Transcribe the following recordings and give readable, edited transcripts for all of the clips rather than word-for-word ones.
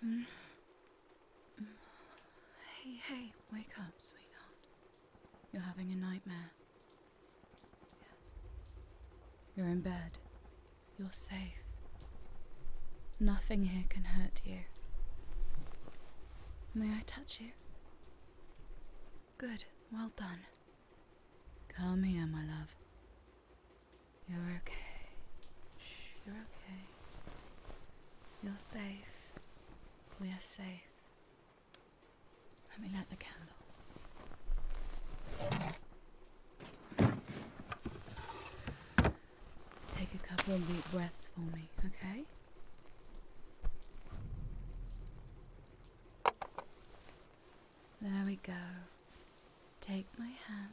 Hey, wake up, sweetheart. You're having a nightmare. Yes. You're in bed. You're safe. Nothing here can hurt you. May I touch you? Good, well done. Come here, my love. You're okay. Shh, you're okay. You're safe. We're safe. Let me light the candle. Take a couple of deep breaths for me, okay? There we go. Take my hand.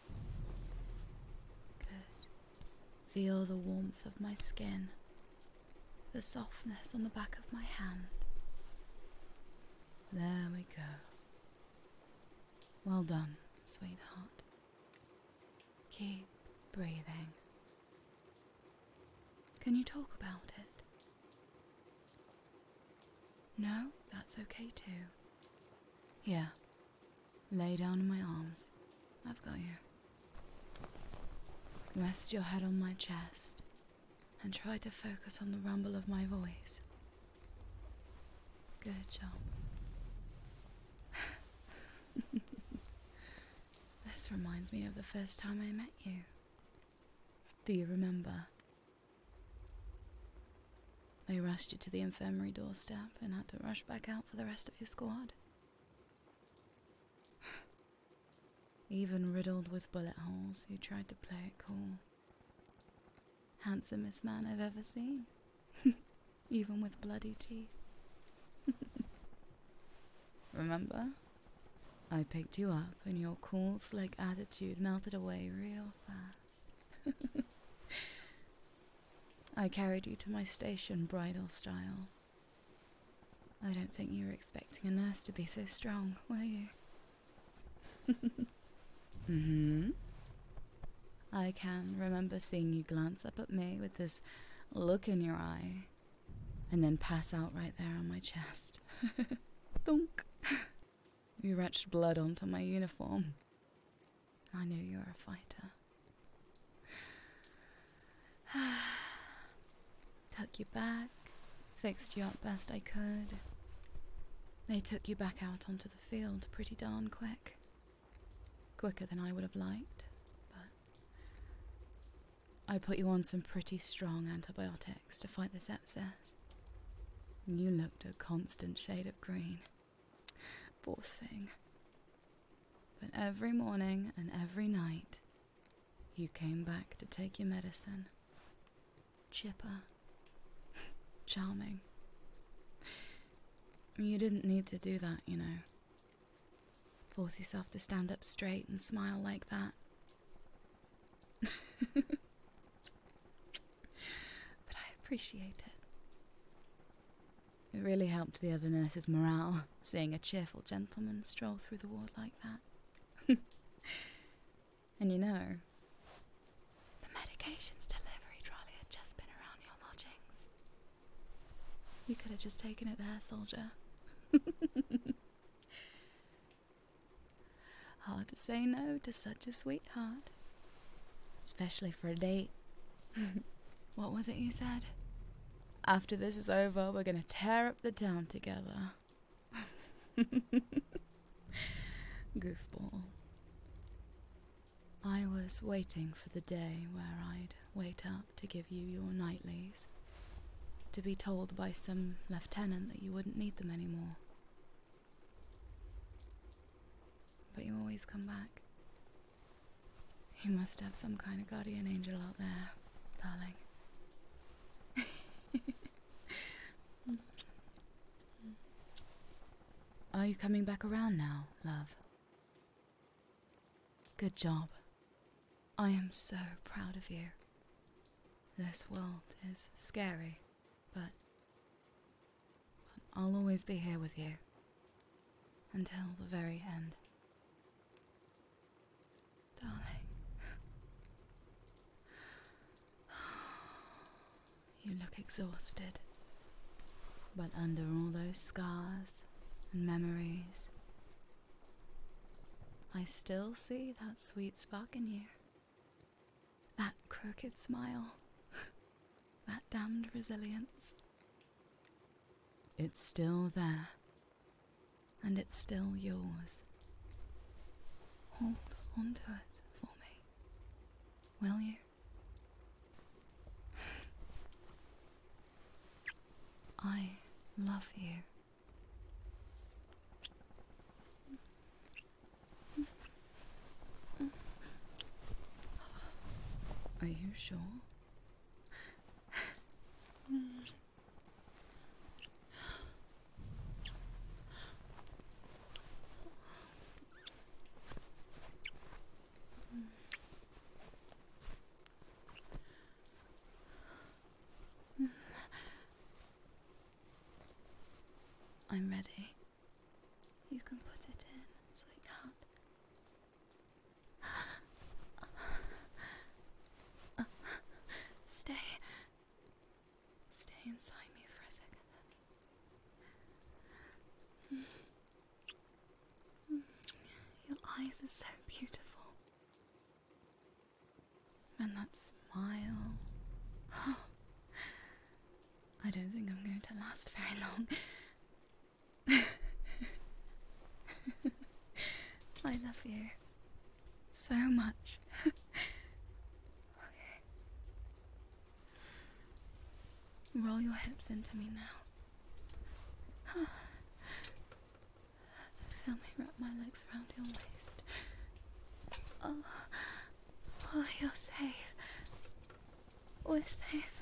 Good. Feel the warmth of my skin. The softness on the back of my hand. There we go. Well done, sweetheart. Keep breathing. Can you talk about it? No, that's okay too. Here, lay down in my arms. I've got you. Rest your head on my chest and try to focus on the rumble of my voice. Good job. This reminds me of the first time I met you. Do you remember? They rushed you to the infirmary doorstep and had to rush back out for the rest of your squad. Even riddled with bullet holes, you tried to play it cool. Handsomest man I've ever seen. Even with bloody teeth. Remember? I picked you up and your cool, slick attitude melted away real fast. I carried you to my station bridal style. I don't think you were expecting a nurse to be so strong, were you? I can remember seeing you glance up at me with this look in your eye, and then pass out right there on my chest. Thunk. You retched blood onto my uniform. I knew you were a fighter. Took you back, fixed you up best I could. They took you back out onto the field pretty darn quick. Quicker than I would have liked, but I put you on some pretty strong antibiotics to fight the sepsis. You looked a constant shade of green. Poor thing. But every morning and every night, you came back to take your medicine. Chipper. Charming. You didn't need to do that, you know. Force yourself to stand up straight and smile like that. But I appreciate it. It really helped the other nurses' morale, seeing a cheerful gentleman stroll through the ward like that. And you know, the medications delivery trolley had just been around your lodgings. You could have just taken it there, soldier. Hard to say no to such a sweetheart. Especially for a date. What was it you said? After this is over, we're gonna tear up the town together. Goofball. I was waiting for the day where I'd wait up to give you your nightlies. To be told by some lieutenant that you wouldn't need them anymore. But you always come back. You must have some kind of guardian angel out there, darling. Are you coming back around now, love? Good job. I am so proud of you. This world is scary, but I'll always be here with you. Until the very end. Darling. You look exhausted. But under all those scars and memories, I still see that sweet spark in you. That crooked smile. That damned resilience. It's still there. And it's still yours. Hold on to it for me. Will you? I love you. Are you sure? I'm ready. You can put it in, sweetheart. Stay inside me for a second. Your eyes are so beautiful. And that smile. I don't think I'm going to last very long. I love you so much. Okay. Roll your hips into me now. Feel me wrap my legs around your waist. Oh, you're safe. We're safe.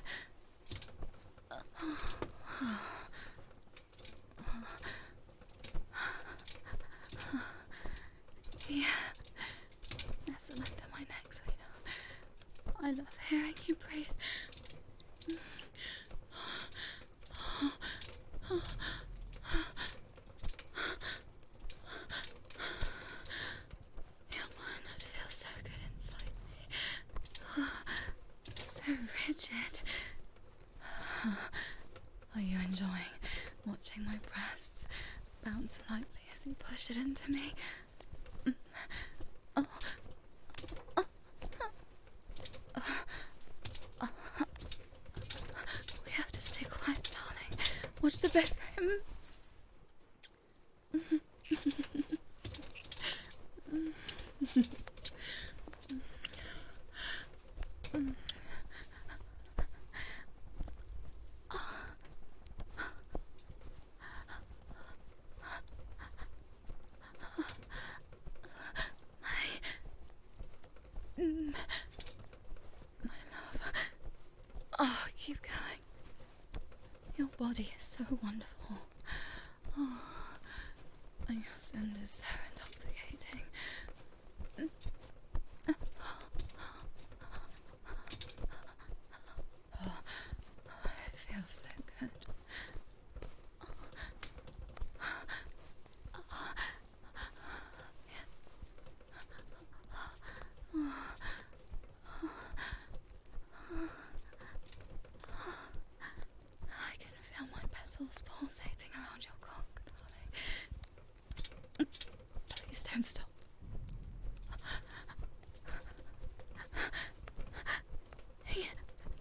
Yeah, nestle under my neck, sweetheart. I love hearing you breathe. Your mind feels so good inside me. So rigid. Are you enjoying watching my breasts bounce lightly as you push it into me? We have to stay quiet, darling. Watch the bed frame. My love. Oh, keep going. Your body is so wonderful. Oh, and your scent is so intoxicating. Oh, it feels so good. I can feel my petals pulsating around your cock, darling. Please don't stop. Yes.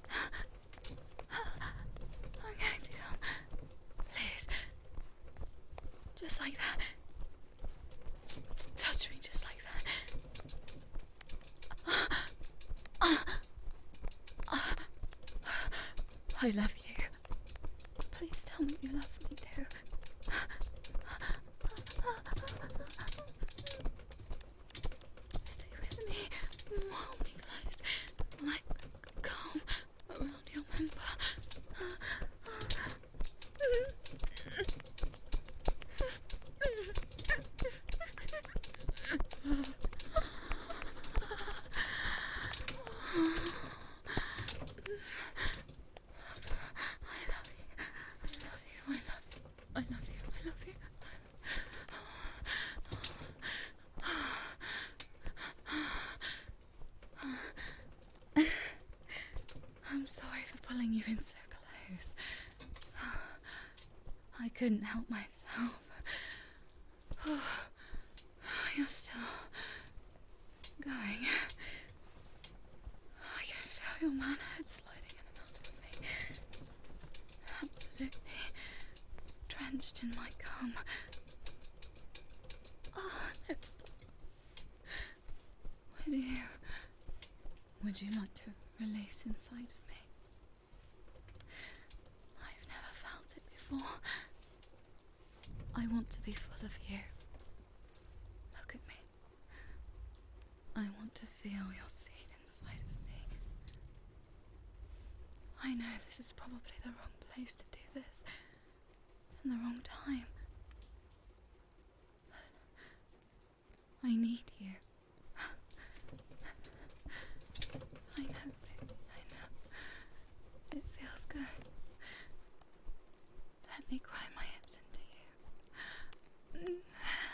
I'm going to come. Please. Just like that. Touch me just like that. I love you. Please tell me you love me too. Stay with me. Hold me close. Like calm around your member. I love you. I love you. I love you. I love you. I couldn't help myself. You're still going. I can feel your manhood sliding in and out of me. Absolutely drenched in my cum. Oh, no, stop. Would you like to release inside of me? I've never felt it before. I want to be full of you. Look at me. I want to feel your seed inside of me. I know this is probably the wrong place to do this, and the wrong time. But I need you. I know, baby, I know. It feels good. Let me cry my hips into you.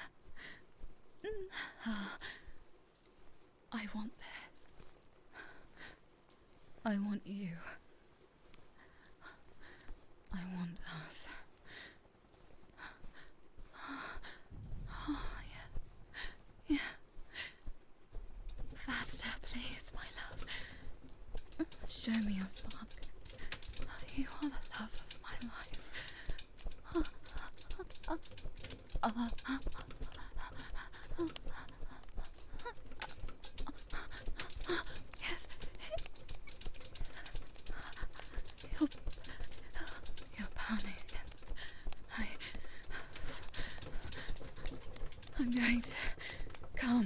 I want this. I want you. I want us. Oh, yeah. Faster, please, my love. Show me your spark. You are the love of my life. Yes. You're pounding against. I'm going to calm.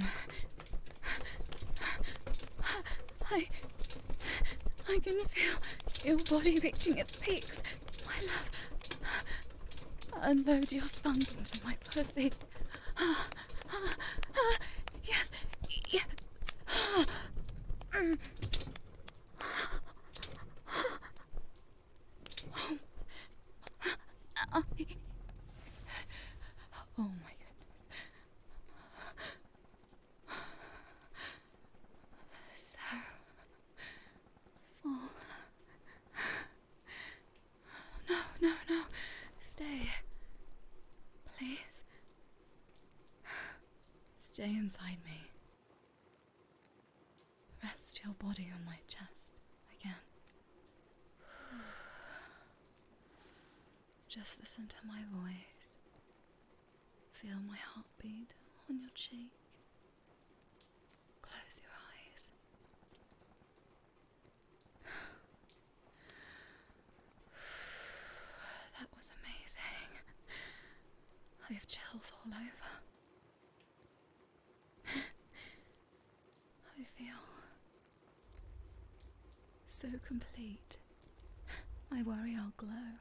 I can feel your body reaching its peaks. My love. Unload your spunk into my pussy. Yes. Yes. Oh my goodness. So full. No. Stay. Please. Stay inside me. Rest your body on my chest again. Just listen to my voice. Feel my heartbeat on your cheek. Close your eyes. That was amazing. I have chills all over. I feel so complete. I worry I'll glow.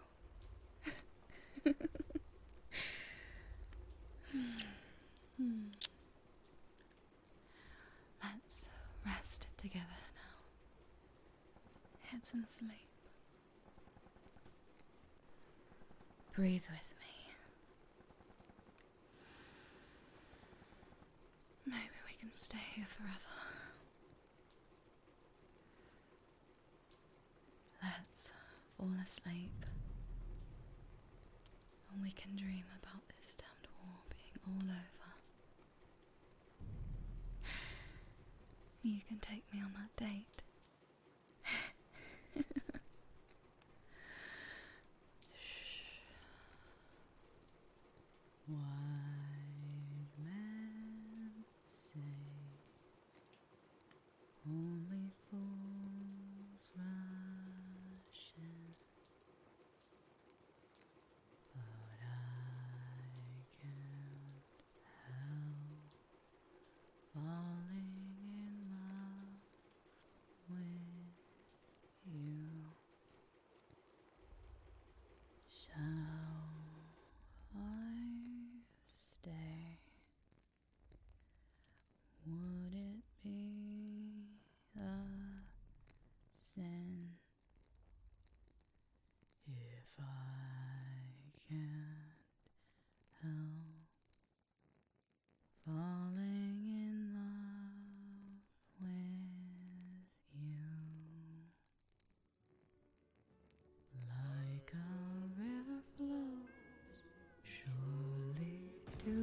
Let's rest together now. Get some sleep. Breathe with me. Maybe we can stay here forever. Let's fall asleep. And we can dream about this damned war being all over. You can take me on that date. Wise men say only fools rush in, but I can't help falling in love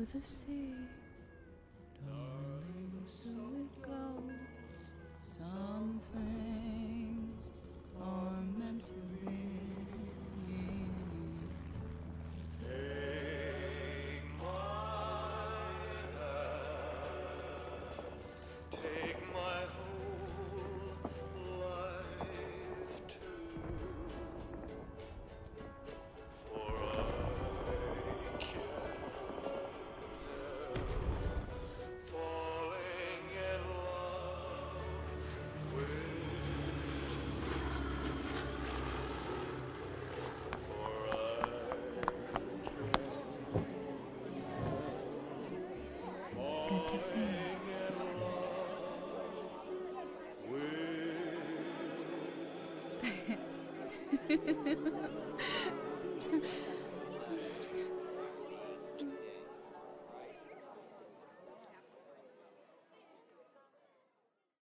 to the sea. Darling, so it goes. Some things are meant to be. Take my hand, take my whole life too, for I can't help falling in love with Good to see you.